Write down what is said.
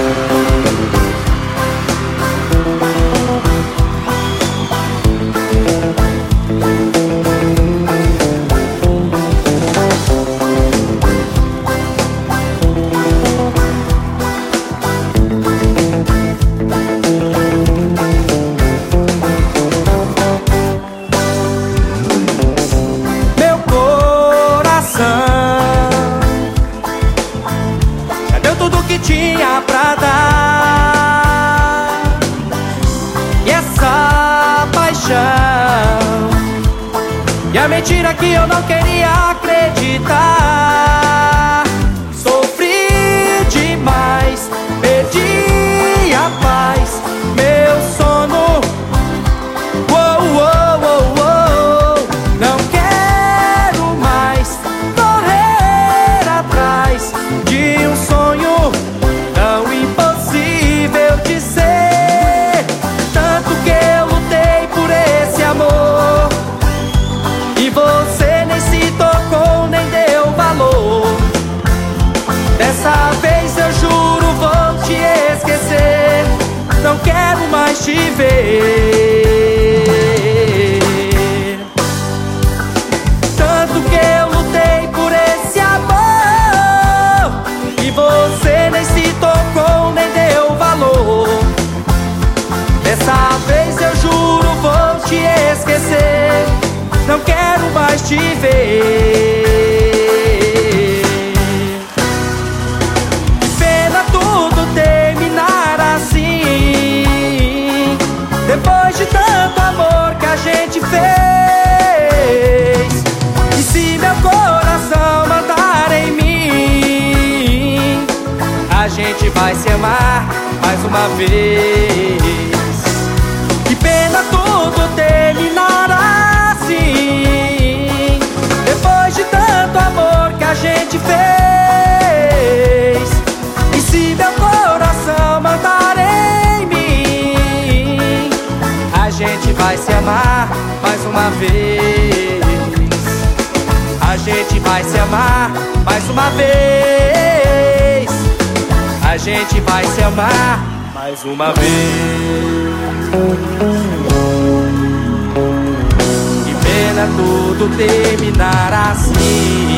Tinha pra dar, e essa paixão, e a mentira que eu não queria acreditar. Sofri demais, perdi a paz, meu sono. Uou, uou, uou, uou. Não quero mais correr atrás de um sonho tão impossível de ser. Tanto que eu lutei por esse amor e você nem se tocou, nem deu valor. Dessa vez eu juro vou te esquecer, não quero mais te ver. Tanto que eu lutei por esse amor e você nem se tocou, nem deu valor. Dessa vez eu juro vou te esquecer, não quero mais te ver. Que pena tudo terminar assim, depois de tanto amor que a gente fez. E se meu coração mandar em mim, a gente vai se amar mais uma vez. Que pena tudo terminar assim, depois de tanto amor que a gente fez. E se meu coração mandar em mim, a gente vai se amar mais uma vez. A gente vai se amar mais uma vez. A gente vai se amar mais uma vez. Que pena tudo terminar assim.